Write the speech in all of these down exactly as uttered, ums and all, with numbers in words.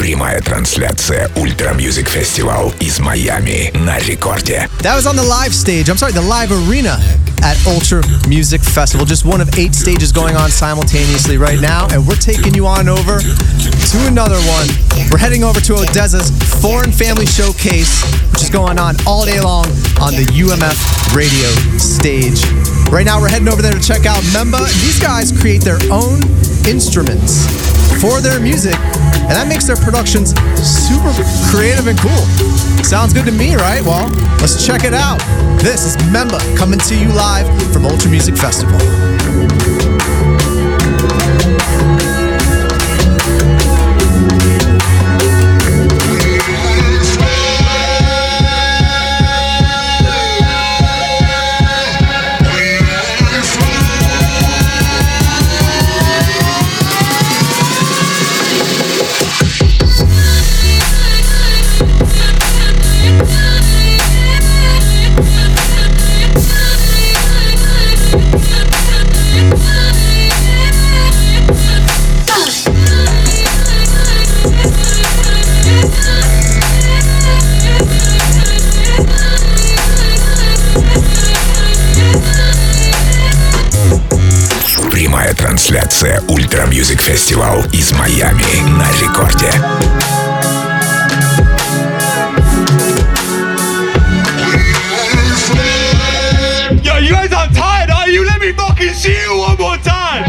Прямая трансляция Ультра Music Festival из Майами на рекорде. That was on the live stage. I'm sorry, the live arena at Ultra Music Festival. Just one of eight stages going on simultaneously right now, and we're taking you on over to another one. We're heading over to Odeza's Foreign Family Showcase, which is going on all day long on the U M F radio stage. Right now, we're heading over there to check out Memba. These guys create their own instruments for their music, and that makes their productions super creative and cool. Sounds good to me, right? Well, let's check it out. This is Memba coming to you live from Ultra Music Festival. Трансляция Ультра Music Festival из Майами на рекорде. Yo, you guys aren't tired, are you? Let me fucking see you one more time.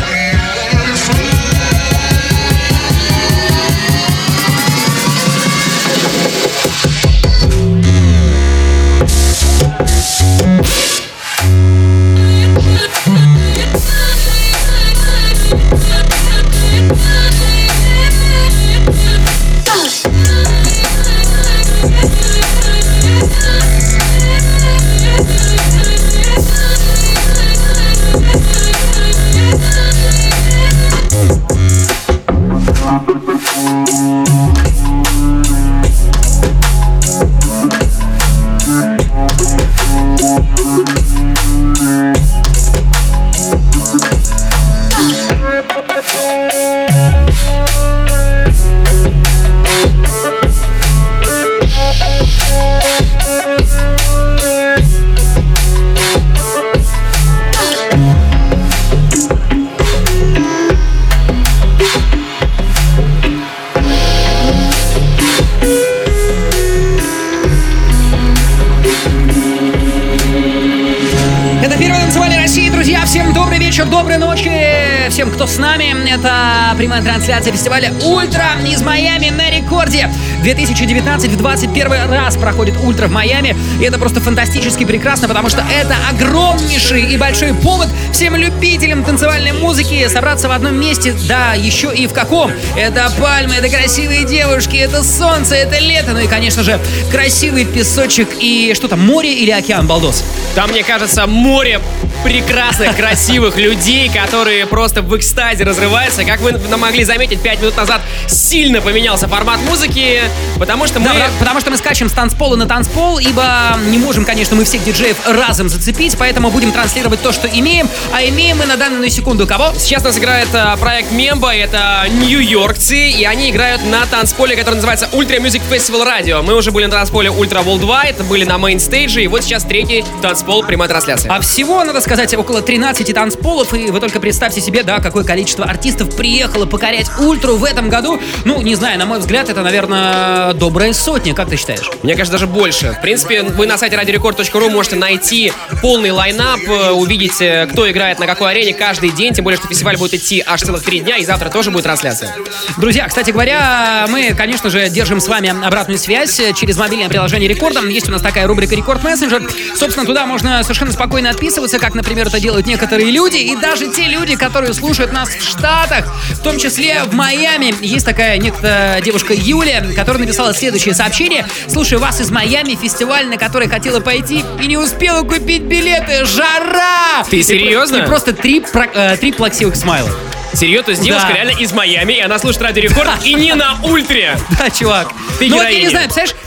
Доброй ночи всем, кто с нами. Это прямая трансляция фестиваля Ультра из Майами на рекорде. две тысячи девятнадцать в двадцать первый раз проходит Ультра в Майами. И это просто фантастически прекрасно, потому что это огромнейший и большой повод всем любителям танцевальной музыки собраться в одном месте, да, еще и в каком. Это пальмы, это красивые девушки, это солнце, это лето, ну и, конечно же, красивый песочек и что там, море или океан, Балдос? Там, мне кажется, море прекрасных, красивых людей, которые просто в экстазе разрываются. Как вы могли заметить, пять минут назад сильно поменялся формат музыки, потому что мы... Да, потому что мы скачем с танцпола на танцпол, ибо не можем, конечно, мы всех диджеев разом зацепить, поэтому будем транслировать то, что имеем, а имеем мы на данную секунду кого? Сейчас у нас играет а, проект Memba, это нью-йоркцы, и они играют на танцполе, который называется Ultra Music Festival Radio. Мы уже были на танцполе Ultra Worldwide, были на мейн-стейдже, и вот сейчас третий танцпол, прямая трансляция. А всего, надо сказать, около тринадцати танцполов, и вы только представьте себе, да, какое количество артистов приехало покорять Ультру в этом году. Ну, не знаю, на мой взгляд, это, наверное, добрая сотня, как ты считаешь? Мне кажется, даже больше. В принципе, вы на сайте радио рекорд точка ру можете найти полный лайнап, увидеть, кто играет на какой арене каждый день, тем более, что фестиваль будет идти аж целых три дня, и завтра тоже будет трансляция. Друзья, кстати говоря, мы, конечно же, держим с вами обратную связь через мобильное приложение Рекорда. Есть у нас такая рубрика Рекорд Мессенджер. Собственно, туда можно совершенно спокойно отписываться, как, например, это делают некоторые люди, и даже те люди, которые слушают нас в Штатах, в том числе в Майами. Есть такая некая девушка Юля, которая написала следующее сообщение. Слушаю вас из Майами, фестиваль, на который хотела пойти и не успела купить билеты. Жара! Ты серьезно? И, и просто три, про, э, три плаксивых смайла. Серьезно? То есть девушка да. реально из Майами, и она слушает радио Рекорд и не на Ультре. Да, чувак. Ты ну вот я не знаю, представляешь,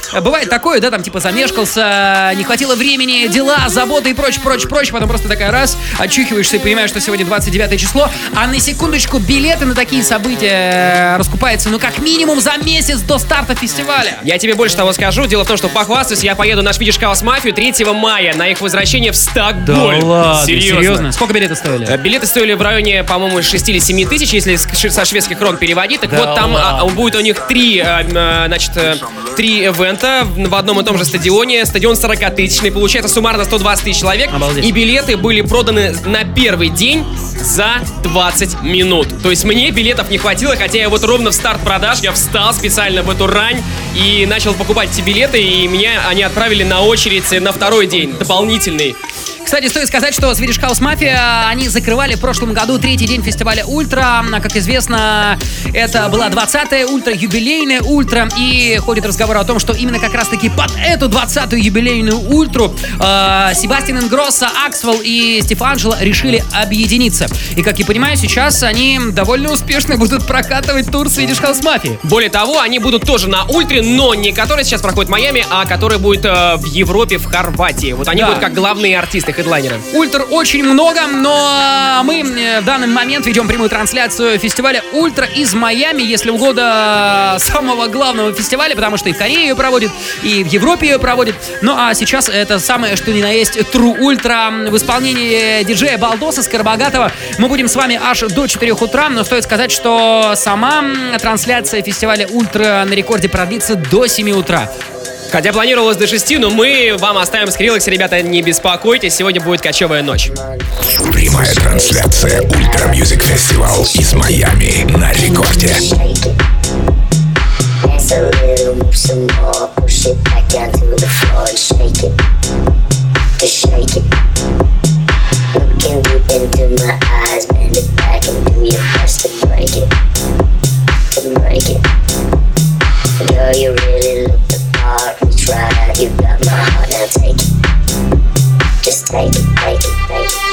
бывает такое, да, там типа замешкался, не хватило времени, дела, заботы и прочее, прочее, прочее. Потом просто такая раз, очухиваешься и понимаешь, что сегодня двадцать девятое число. А на секундочку, билеты на такие события раскупаются, ну, как минимум за месяц до старта фестиваля. Я тебе больше того скажу. Дело в том, что похвастаюсь, я поеду на Swedish House Mafia третьего мая на их возвращение в Стокгольм. Да ладно, серьезно? серьезно? Сколько билеты стоили? Билеты стоили в районе, по-моему, шесть или семь тысяч, если со шведских крон переводить. Так да вот, там ладно. а, будет у них три, а, значит, три ивента в одном и том же стадионе. Стадион сорокатысячный, получается суммарно сто двадцать тысяч человек. Обалдеть. И билеты были проданы на первый день за двадцать минут. То есть мне билетов не хватило, хотя я вот ровно в старт продаж, я встал специально в эту рань и начал покупать эти билеты, и меня они отправили на очередь на второй день, дополнительный. Кстати, стоит сказать, что Swedish House Mafia, они закрывали в прошлом году третий день фестиваля Ультра. Как известно, это была двадцатая Ультра, юбилейная Ультра. И ходит разговор о том, что именно как раз-таки под эту двадцатую юбилейную Ультру э, Себастьян Ингроссо, Аксвелл и Стив Анджело решили объединиться. И, как я понимаю, сейчас они довольно успешно будут прокатывать тур Swedish House Mafia. Более того, они будут тоже на Ультре, но не который сейчас проходит в Майами, а который будет э, в Европе, в Хорватии. Вот они Да. будут как главные артисты, хедлайнеры. Ультр очень много, но мы в данный момент ведем прямую трансляцию фестиваля Ультра из Майами, если угодно, самого главного фестиваля, потому что и в Корее ее проводят, и в Европе ее проводят. Ну а сейчас это самое, что ни на есть, True Ultra в исполнении диджея Балдоса Скоробогатого. Мы будем с вами аж до четырёх утра, но стоит сказать, что сама трансляция фестиваля Ультра на рекорде продлится до семи утра. Хотя планировалось до шести, но мы вам оставим скриллекс, ребята, не беспокойтесь, сегодня будет кочевая ночь. Прямая трансляция Ультра Мьюзик Фестивал из Майами на рекорде. Dance a little, move some more, push it back down to the floor and shake it, just shake it. Looking deep into my eyes, bend it back and do your best to break it, to break it. Girl, you really look the part, reach right out, you got my heart, now take it, just take it, take it, take it.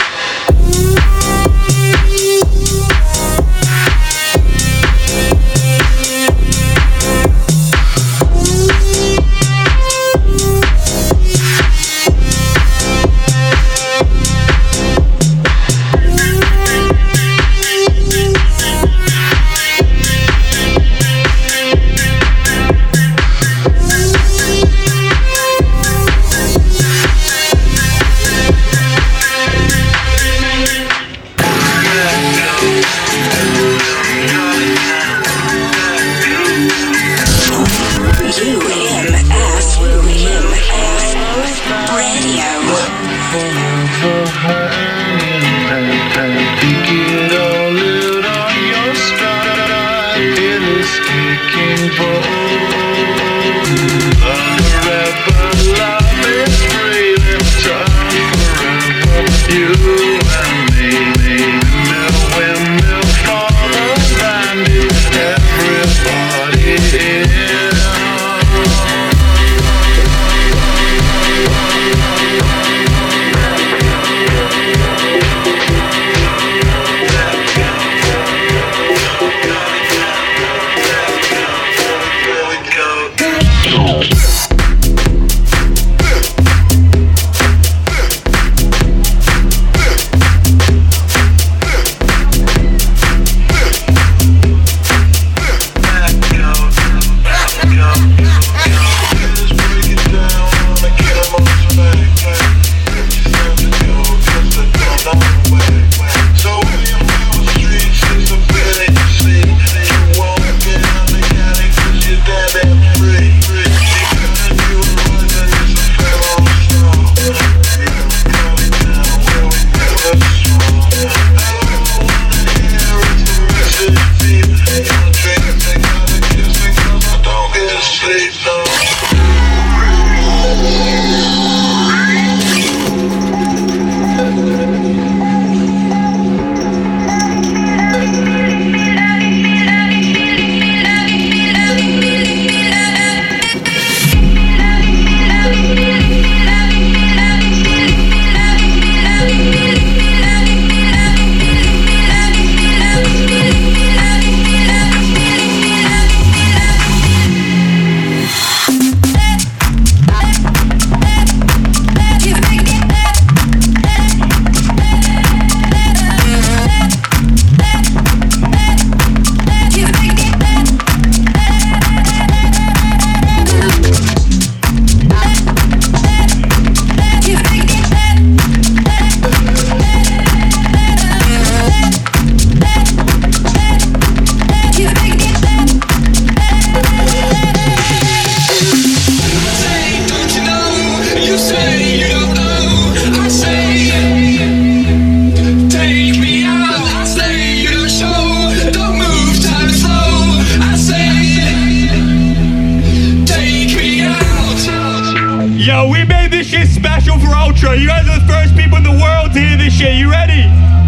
shit special for Ultra. You guys are the first people in the world to hear this shit. You ready?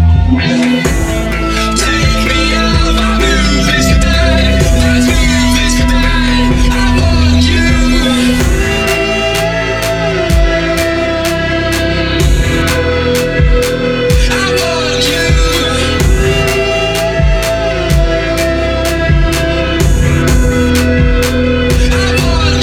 Take me out of my movies today. Let's move this today. I want you. I want you. I want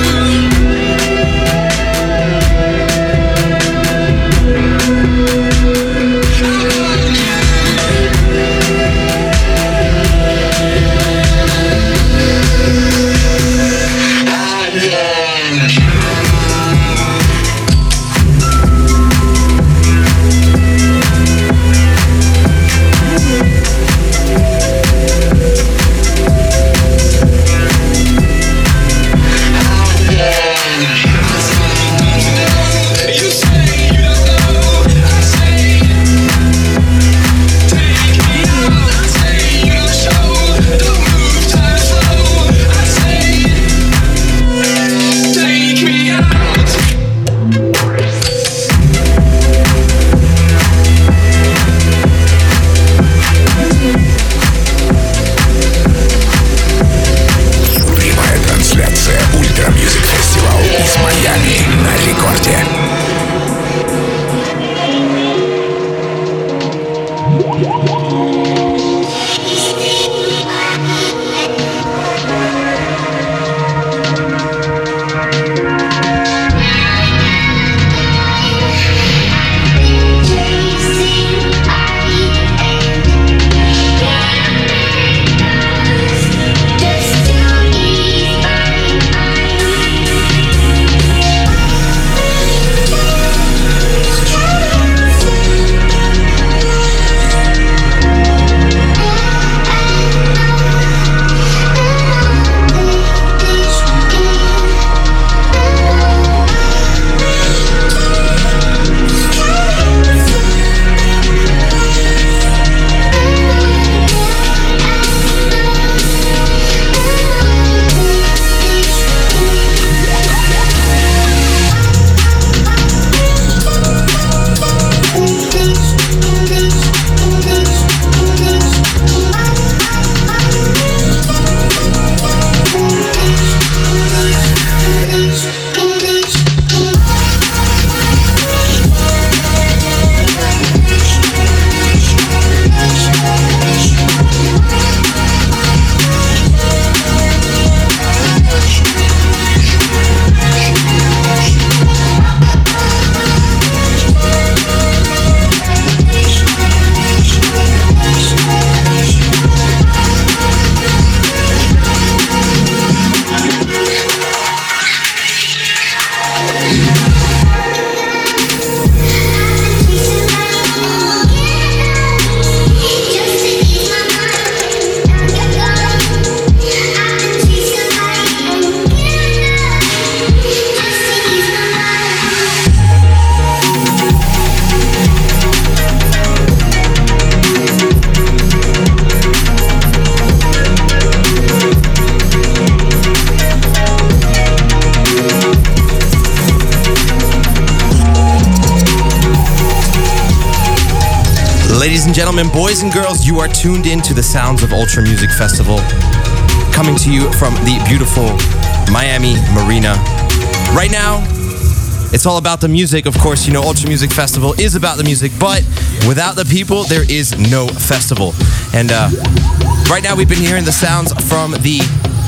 Ladies and gentlemen, boys and girls, you are tuned in to the sounds of Ultra Music Festival, coming to you from the beautiful Miami Marina. Right now, it's all about the music. Of course, you know, Ultra Music Festival is about the music, but without the people, there is no festival. And uh, right now, we've been hearing the sounds from the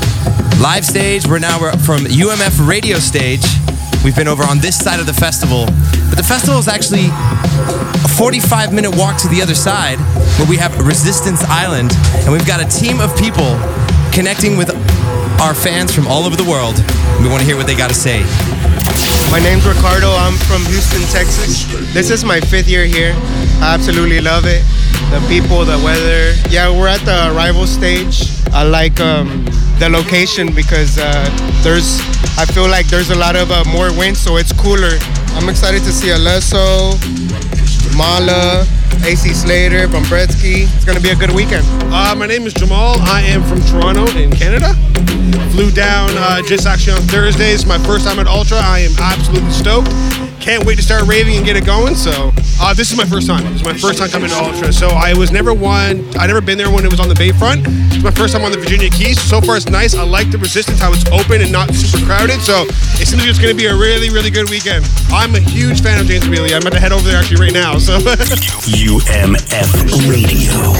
live stage. We're now we're from U M F radio stage. We've been over on this side of the festival, but the festival is actually a forty-five minute walk to the other side where we have Resistance Island, and we've got a team of people connecting with our fans from all over the world. We want to hear what they got to say. My name's Ricardo. I'm from Houston, Texas. This is my fifth year here. I absolutely love it. The people, the weather. Yeah, we're at the arrival stage. I like um, the location because uh, there's, I feel like there's a lot of uh, more wind, so it's cooler. I'm excited to see Alesso, Mala, A C Slater, Bombretsky. It's going to be a good weekend. Uh, my name is Jamal. I am from Toronto in Canada. Flew flew down uh, just actually on Thursday. It's my first time at Ultra. I am absolutely stoked. Can't wait to start raving and get it going. So uh, this is my first time. This is my first time coming to Ultra. So I was never one. I never been there when it was on the Bayfront. It's my first time on the Virginia Keys. So far it's nice. I like the Resistance, how it's open and not super crowded. So it seems like it's going to be a really, really good weekend. I'm a huge fan of James Bailey. I'm about to head over there actually right now. So U M F Radio.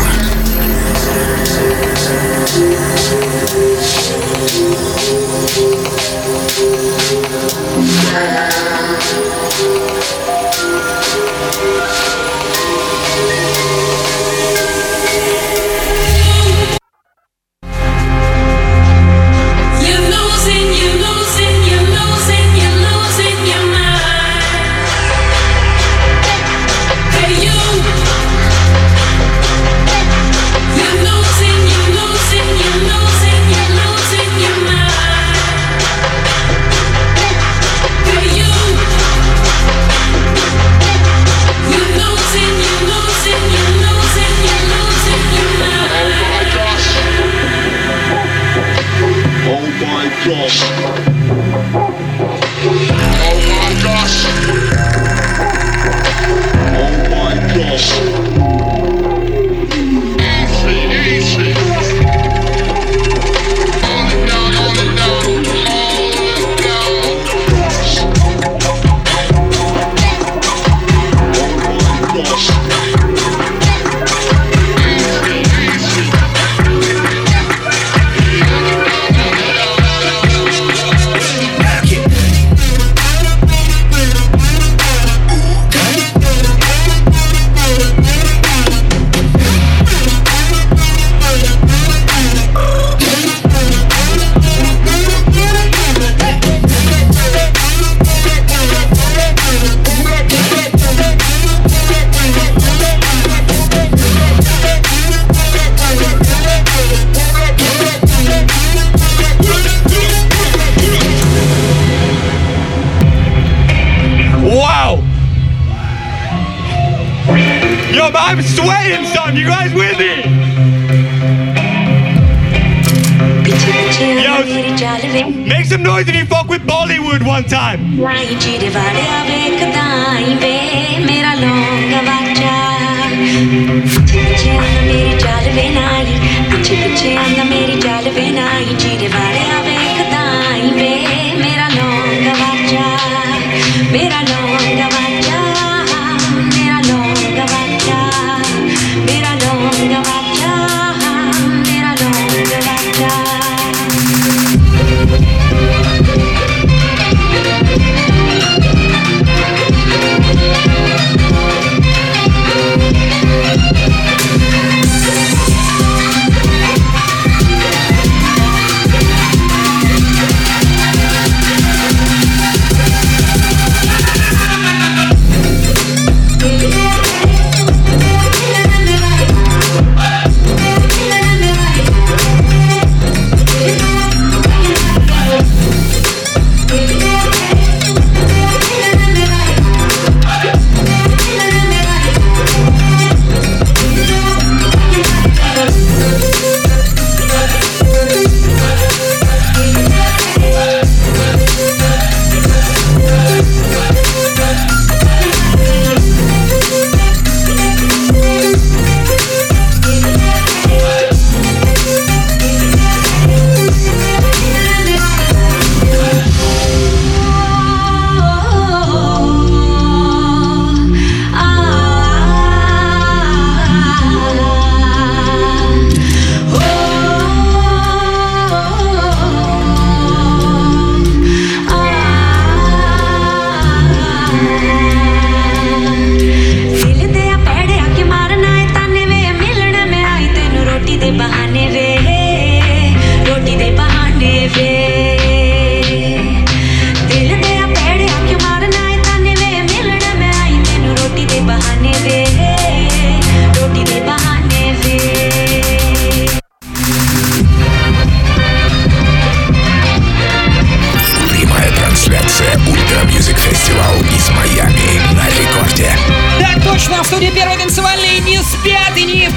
I'm sweating, son. You guys with me? Yo, make some noise if you fuck with Bollywood one time.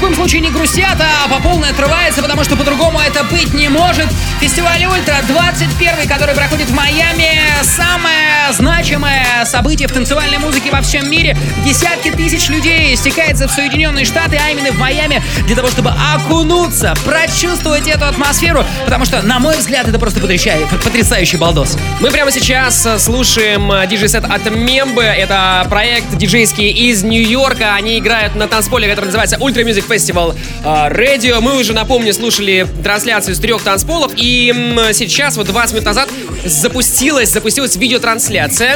коем случае не грустят, а по полной отрываются, потому что по-другому это быть не может. Фестиваль Ультра двадцать первый, который проходит в Майами, самое значимое событие в танцевальной музыке во всем мире. Десятки тысяч людей стекаются в Соединенные Штаты, а именно в Майами, для того, чтобы окунуться, прочувствовать эту атмосферу, потому что, на мой взгляд, это просто потрясающий, потрясающий балдос. Мы прямо сейчас слушаем диджей-сет от Мембы. Это проект диджейский из Нью-Йорка. Они играют на танцполе, который называется Ultra Music Festival Radio. Мы уже, напомню, слушали трансляцию с трех танцполов. И сейчас, вот двадцать минут назад, запустилась, запустилась видеотрансляция.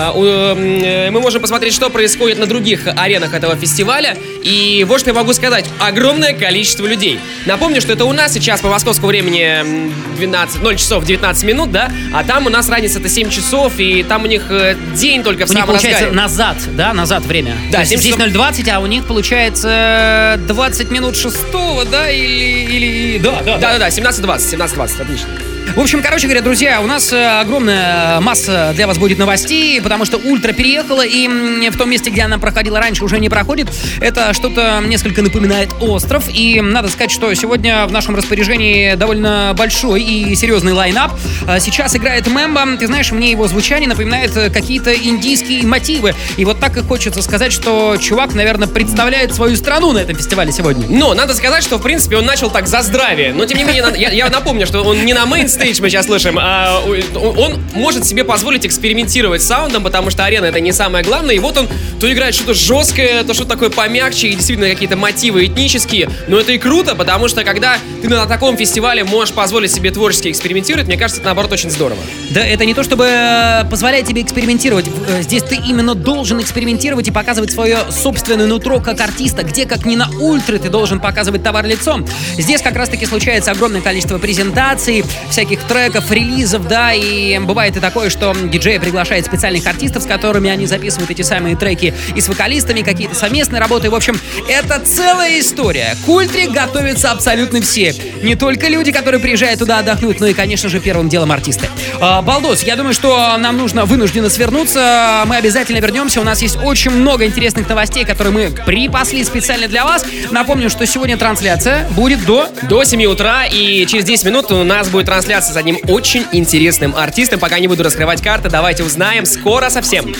Мы можем посмотреть, что происходит на других аренах этого фестиваля. И вот что я могу сказать. Огромное количество людей. Напомню, что это у нас сейчас по московскому времени двенадцать, ноль часов девятнадцать минут, да? А там у нас разница-то семь часов, и там у них день только в у самом них получается разгаре. назад, да, назад время. Да, здесь часов... ноль двадцать, а у них получается двадцать минут шестого, да, или... или... Да, да, да, да, да, семнадцать двадцать, семнадцать двадцать, отлично. В общем, короче говоря, друзья, у нас огромная масса для вас будет новостей, потому что Ультра переехала, и в том месте, где она проходила раньше, уже не проходит. Это что-то несколько напоминает остров, и надо сказать, что сегодня в нашем распоряжении довольно большой и серьезный лайнап. Сейчас играет Мемба, ты знаешь, мне его звучание напоминает какие-то индийские мотивы, и вот так и хочется сказать, что чувак, наверное, представляет свою страну на этом фестивале сегодня. Но надо сказать, что, в принципе, он начал так за здравие, но, тем не менее, я, я напомню, что он не на мейн стейдж мы сейчас слышим, а он может себе позволить экспериментировать с саундом, потому что арена — это не самое главное, и вот он то играет что-то жесткое, то что-то такое помягче, и действительно какие-то мотивы этнические, но это и круто, потому что когда ты на таком фестивале можешь позволить себе творчески экспериментировать, мне кажется, это, наоборот, очень здорово. Да, это не то, чтобы позволяет тебе экспериментировать, здесь ты именно должен экспериментировать и показывать свое собственное нутро как артиста, где, как ни на Ультре, ты должен показывать товар лицом. Здесь как раз-таки случается огромное количество презентаций, всяких треков, релизов, да, и бывает и такое, что диджей приглашает специальных артистов, с которыми они записывают эти самые треки, и с вокалистами, какие-то совместные работы. В общем, это целая история. К Ультре готовятся абсолютно все. Не только люди, которые приезжают туда отдохнуть, но и, конечно же, первым делом артисты. А, балдос, я думаю, что нам нужно вынужденно свернуться. Мы обязательно вернемся. У нас есть очень много интересных новостей, которые мы припасли специально для вас. Напомню, что сегодня трансляция будет до... До семи утра, и через десять минут у нас будет трансляция с одним очень интересным артистом. Пока не буду раскрывать карты, давайте узнаем скоро совсем.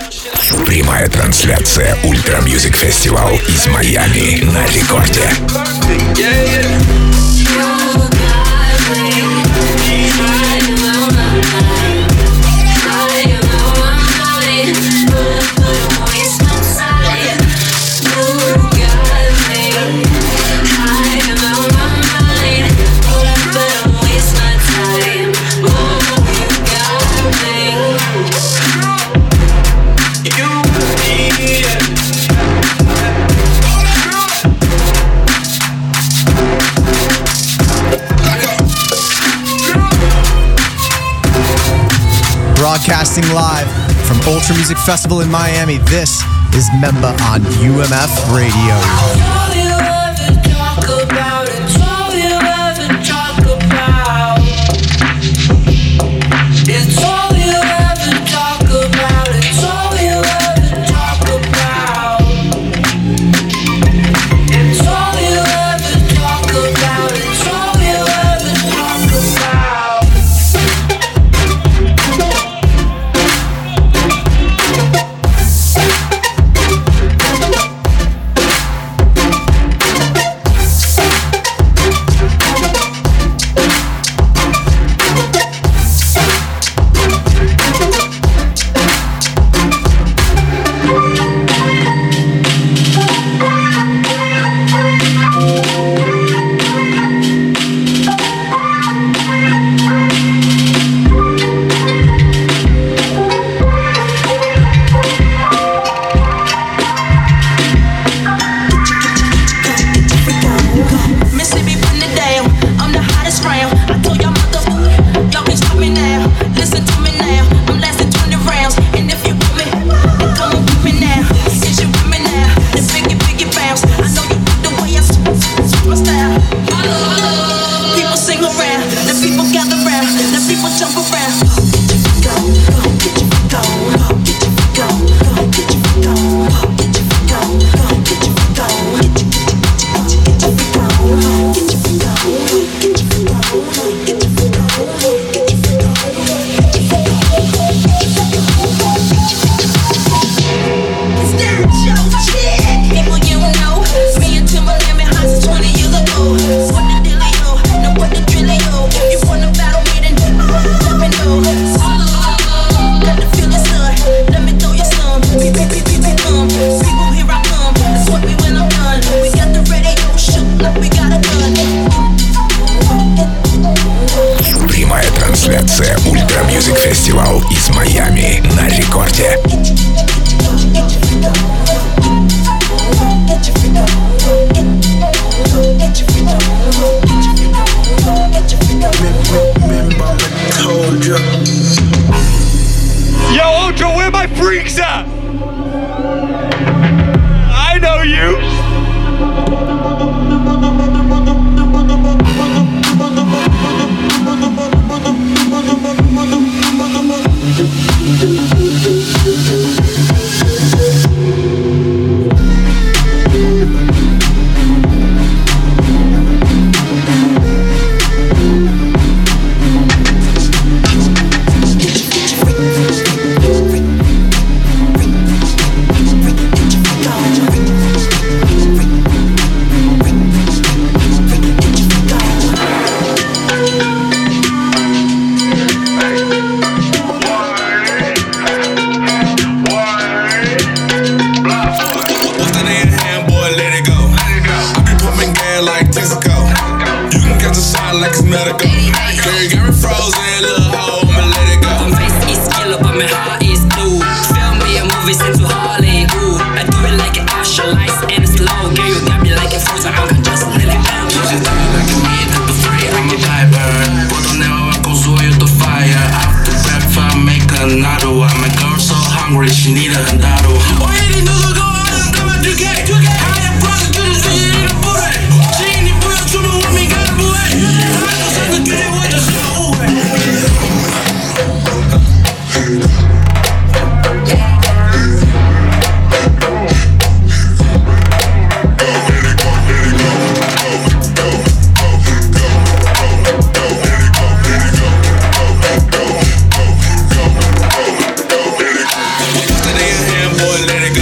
Прямая трансляция Ultra Music Festival из Майами на рекорде. Broadcasting live from Ultra Music Festival in Miami, this is Memba on U M F Radio. Трансляция Ультра Music Festival из Майами на рекорде. Yo, Ultra, where my freaks at? I know you. Like it's medical. Girl, you got me frozen, little hoe, I'ma let it go. My face is yellow, but my heart is blue. Film me a movie sent to Hollywood. I do it like an Usher, lights and slow. Girl, you got me like a frozen, I can just let it down. You just do it like a me, not the free, I'm a diver. Quando neva com zoio do fire. After breakfast, make another one. My girl so hungry, she need a handado. Oh, yeah, they know the go on, come on, two K. I am prostitute, so you need a booty. She ain't the boy, you know what me got a boy. Let it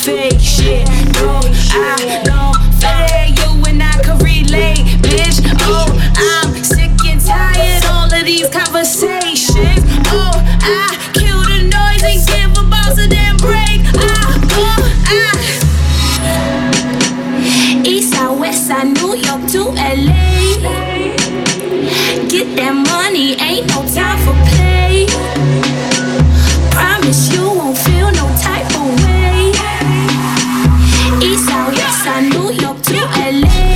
fake shit. No, I don't fake you and I can relate, bitch. Oh, I'm sick and tired all of these conversations. Oh, I kill the noise and give a boss a damn break. Ah, oh, ah. East side, west side, New York to L A. Get that money, ain't no time for play. Promise you won't feel no type of way. East side, west side, New York to L A.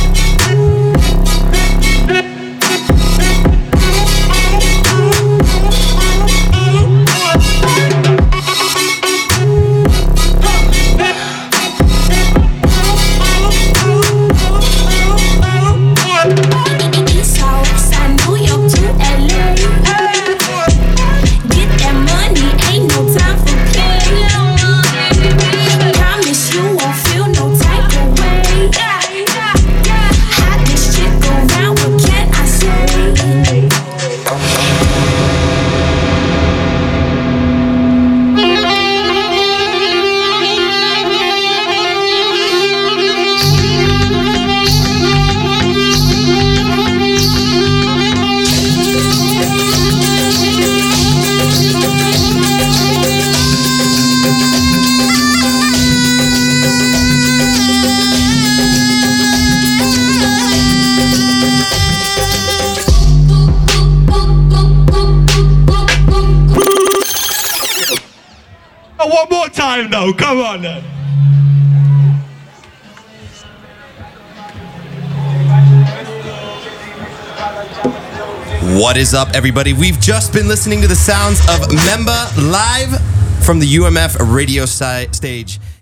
One more time though, come on then. What is up, everybody? We've just been listening to the sounds of Memba live from the U M F radio si- stage